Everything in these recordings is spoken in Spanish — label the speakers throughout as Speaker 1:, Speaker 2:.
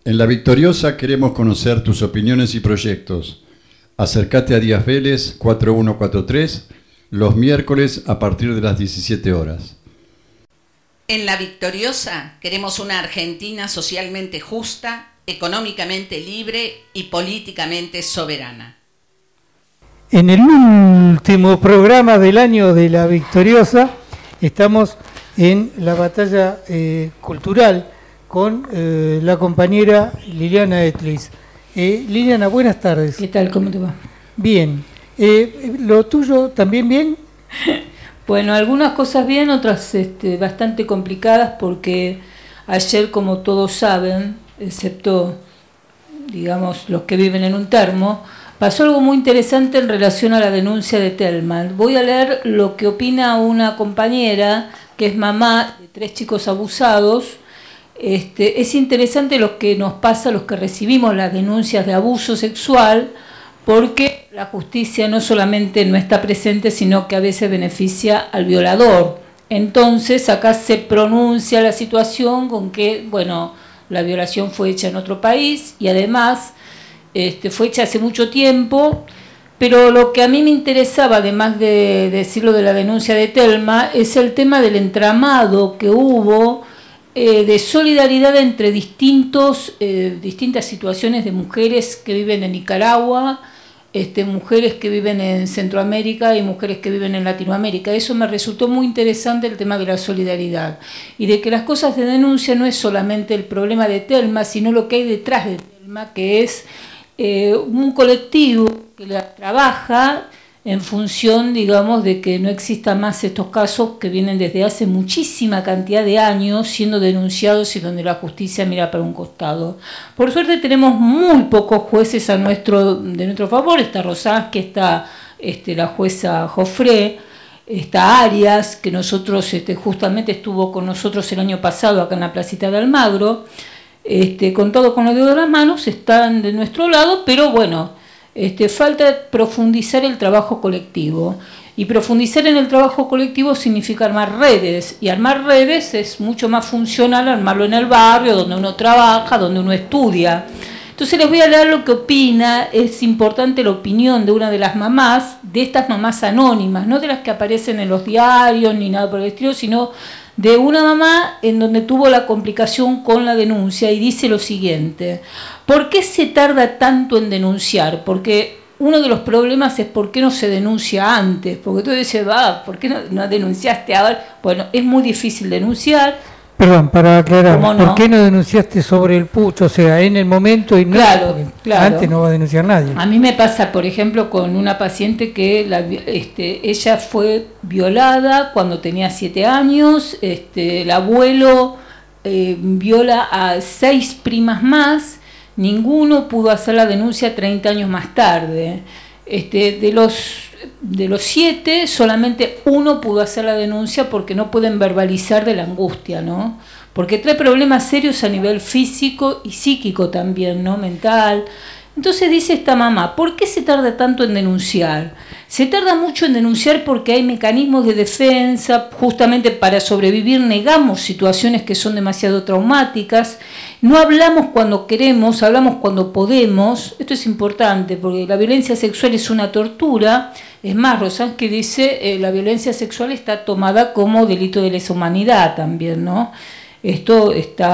Speaker 1: En La Victoriosa queremos conocer tus opiniones y proyectos. Acércate a Díaz Vélez 4143 los miércoles a partir de las 17 horas.
Speaker 2: En La Victoriosa queremos una Argentina socialmente justa, económicamente libre y políticamente soberana.
Speaker 3: En el último programa del año de La Victoriosa estamos en la batalla cultural con la compañera Liliana Etlis. Liliana, buenas tardes.
Speaker 4: ¿Qué tal? ¿Cómo te va?
Speaker 3: Bien. ¿Lo tuyo también bien?
Speaker 4: Bueno, algunas cosas bien, otras bastante complicadas, porque ayer, como todos saben, excepto, digamos, los que viven en un termo, pasó algo muy interesante en relación a la denuncia de Telma. Voy a leer lo que opina una compañera que es mamá de 3 chicos abusados. Es interesante lo que nos pasa a los que recibimos las denuncias de abuso sexual, porque la justicia no solamente no está presente, sino que a veces beneficia al violador. Entonces acá se pronuncia la situación con que, bueno, la violación fue hecha en otro país y además fue hecha hace mucho tiempo, pero lo que a mí me interesaba, además de decirlo de la denuncia de Telma, es el tema del entramado que hubo de solidaridad entre distintas situaciones de mujeres que viven en Nicaragua, mujeres que viven en Centroamérica y mujeres que viven en Latinoamérica. Eso me resultó muy interesante, el tema de la solidaridad y de que las cosas de denuncia no es solamente el problema de Telma, sino lo que hay detrás de Telma, que es un colectivo que la trabaja en función, digamos, de que no existan más estos casos que vienen desde hace muchísima cantidad de años siendo denunciados y donde la justicia mira para un costado. Por suerte tenemos muy pocos jueces de nuestro favor. Está Rosas, que está la jueza Jofré, está Arias, que nosotros justamente estuvo con nosotros el año pasado acá en la Placita de Almagro. Con todo con los dedos de las manos, están de nuestro lado, pero bueno, falta profundizar el trabajo colectivo. Y profundizar en el trabajo colectivo significa armar redes. Y armar redes es mucho más funcional armarlo en el barrio, donde uno trabaja, donde uno estudia. Entonces les voy a leer lo que opina. Es importante la opinión de una de las mamás, de estas mamás anónimas, no de las que aparecen en los diarios ni nada por el estilo, sino de una mamá en donde tuvo la complicación con la denuncia, y dice lo siguiente: ¿por qué se tarda tanto en denunciar? Porque uno de los problemas es por qué no se denuncia antes, porque tú dices, ¿por qué no denunciaste ahora? Bueno, es muy difícil denunciar.
Speaker 3: Perdón, para aclarar,
Speaker 4: no?
Speaker 3: ¿Por qué no denunciaste sobre el pucho? O sea, en el momento y no,
Speaker 4: claro.
Speaker 3: Antes no va a denunciar nadie.
Speaker 4: A mí me pasa, por ejemplo, con una paciente que ella fue violada cuando tenía 7 años, el abuelo viola a 6 primas más, ninguno pudo hacer la denuncia 30 años más tarde. De los 7, solamente uno pudo hacer la denuncia porque no pueden verbalizar de la angustia, ¿no? Porque trae problemas serios a nivel físico y psíquico también, ¿no? Mental. Entonces dice esta mamá, ¿por qué se tarda tanto en denunciar? Se tarda mucho en denunciar porque hay mecanismos de defensa, justamente para sobrevivir negamos situaciones que son demasiado traumáticas, no hablamos cuando queremos, hablamos cuando podemos. Esto es importante porque la violencia sexual es una tortura. Es más, Rosán, que dice la violencia sexual está tomada como delito de lesa humanidad también, ¿no? Esto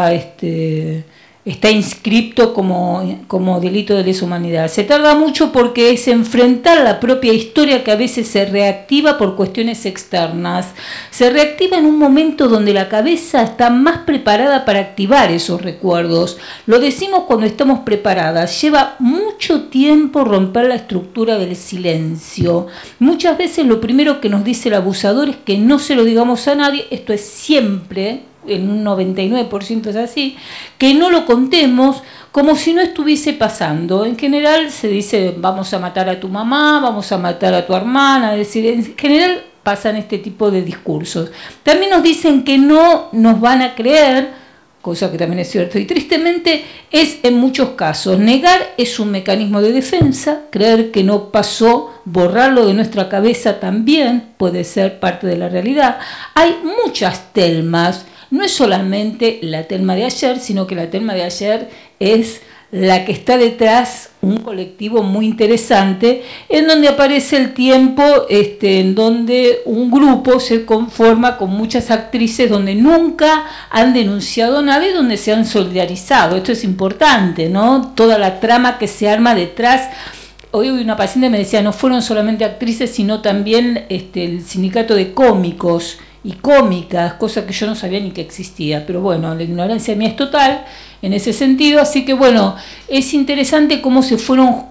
Speaker 4: está inscripto como delito de lesa humanidad. Se tarda mucho porque es enfrentar la propia historia, que a veces se reactiva por cuestiones externas. Se reactiva en un momento donde la cabeza está más preparada para activar esos recuerdos. Lo decimos cuando estamos preparadas. Lleva mucho tiempo romper la estructura del silencio. Muchas veces lo primero que nos dice el abusador es que no se lo digamos a nadie. Esto es siempre, en un 99% es así, que no lo contemos como si no estuviese pasando. En general se dice, vamos a matar a tu mamá, vamos a matar a tu hermana, es decir, en general pasan este tipo de discursos. También nos dicen que no nos van a creer, cosa que también es cierto, y tristemente es en muchos casos. Negar es un mecanismo de defensa, creer que no pasó, borrarlo de nuestra cabeza también puede ser parte de la realidad. Hay muchas Telmas. no es solamente la Telma de ayer, sino que la Telma de ayer es la que está detrás, un colectivo muy interesante, en donde aparece el tiempo, en donde un grupo se conforma con muchas actrices donde nunca han denunciado nada y donde se han solidarizado. Esto es importante, ¿no? Toda la trama que se arma detrás. Hoy una paciente me decía, no fueron solamente actrices, sino también el sindicato de cómicos y cómicas, cosa que yo no sabía ni que existía, pero bueno, la ignorancia mía es total en ese sentido, así que bueno, es interesante cómo se fueron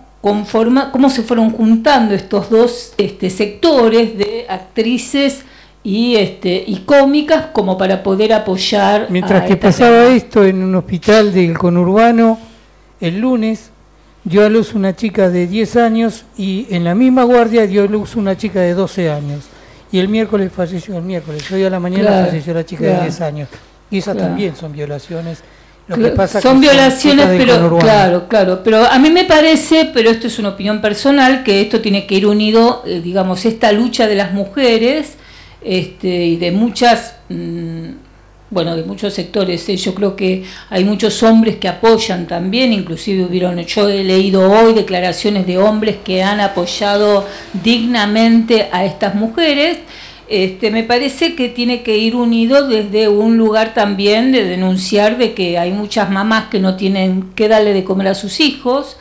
Speaker 4: juntando estos dos sectores de actrices y cómicas como para poder apoyar.
Speaker 3: Mientras que pasaba esto en un hospital del conurbano, el lunes dio a luz una chica de 10 años y en la misma guardia dio a luz una chica de 12 años. Y el miércoles falleció, hoy a la mañana falleció la chica de 10 años. Y esas también son violaciones. Lo que pasa
Speaker 4: son violaciones, pero
Speaker 3: claro.
Speaker 4: Pero a mí me parece, pero esto es una opinión personal, que esto tiene que ir unido, digamos, esta lucha de las mujeres y de muchas, de muchos sectores. Yo creo que hay muchos hombres que apoyan también, inclusive yo he leído hoy declaraciones de hombres que han apoyado dignamente a estas mujeres. Me parece que tiene que ir unido desde un lugar también de denunciar de que hay muchas mamás que no tienen que darle de comer a sus hijos.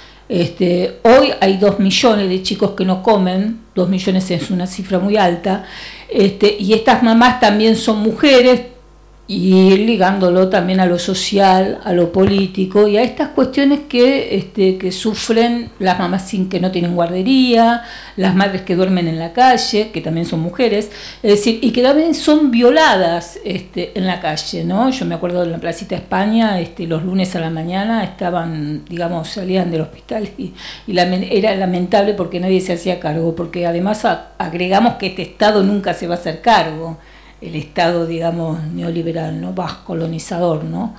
Speaker 4: Hoy hay 2 millones de chicos que no comen, 2 millones es una cifra muy alta, y estas mamás también son mujeres, y ligándolo también a lo social, a lo político y a estas cuestiones que sufren las mamás que no tienen guardería, las madres que duermen en la calle, que también son mujeres, es decir, y que también son violadas en la calle, ¿no? Yo me acuerdo de la Placita España, los lunes a la mañana estaban, salían del hospital y era lamentable porque nadie se hacía cargo, porque además agregamos que este Estado nunca se va a hacer cargo. El Estado, neoliberal, ¿no? Colonizador, ¿no?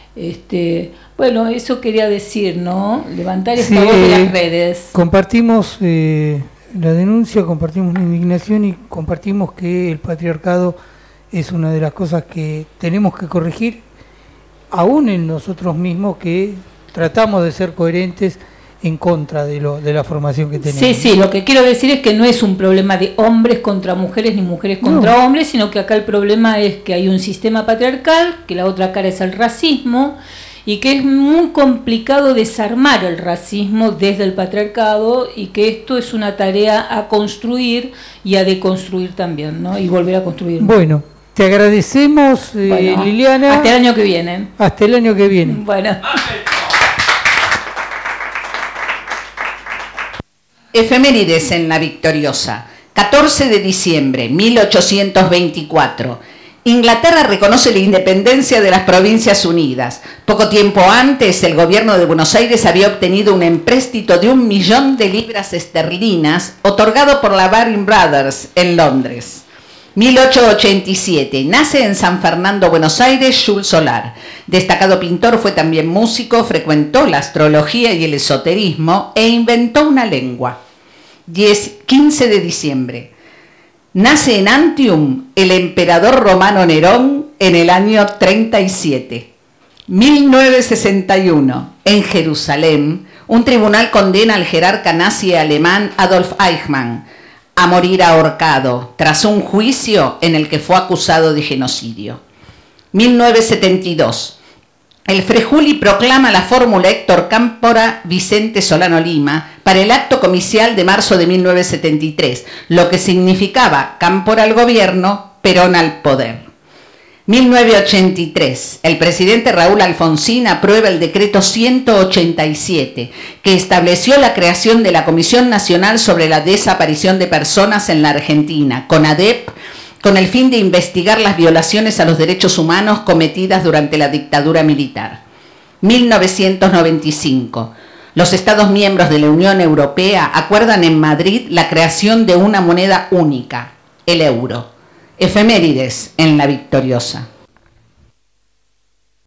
Speaker 4: Eso quería decir, ¿no? Levantar esta voz de las redes.
Speaker 3: Compartimos la denuncia, compartimos la indignación y compartimos que el patriarcado es una de las cosas que tenemos que corregir, aún en nosotros mismos, que tratamos de ser coherentes en contra de la formación que tenemos.
Speaker 4: Sí, lo que quiero decir es que no es un problema de hombres contra mujeres ni mujeres contra hombres, sino que acá el problema es que hay un sistema patriarcal, que la otra cara es el racismo, y que es muy complicado desarmar el racismo desde el patriarcado, y que esto es una tarea a construir y a deconstruir también, ¿no? Y volver a construir.
Speaker 3: Bueno, te agradecemos, Liliana.
Speaker 4: Hasta el año que viene.
Speaker 3: Hasta el año que viene.
Speaker 4: Bueno.
Speaker 2: Efemérides en La Victoriosa. 14 de diciembre, 1824. Inglaterra reconoce la independencia de las Provincias Unidas. Poco tiempo antes, el gobierno de Buenos Aires había obtenido un empréstito de 1 millón de libras esterlinas otorgado por la Baring Brothers en Londres. 1887. Nace en San Fernando, Buenos Aires, Jules Solar. Destacado pintor, fue también músico, frecuentó la astrología y el esoterismo e inventó una lengua. 15 de diciembre. Nace en Antium el emperador romano Nerón en el año 37. 1961. En Jerusalén, un tribunal condena al jerarca nazi alemán Adolf Eichmann a morir ahorcado tras un juicio en el que fue acusado de genocidio. 1972. El Frejuli proclama la fórmula Héctor Cámpora Vicente Solano Lima para el acto comicial de marzo de 1973, lo que significaba Cámpora al gobierno, Perón al poder. 1983. El presidente Raúl Alfonsín aprueba el decreto 187, que estableció la creación de la Comisión Nacional sobre la Desaparición de Personas en la Argentina, CONADEP, con el fin de investigar las violaciones a los derechos humanos cometidas durante la dictadura militar. 1995. Los Estados miembros de la Unión Europea acuerdan en Madrid la creación de una moneda única, el euro. Efemérides en La Victoriosa.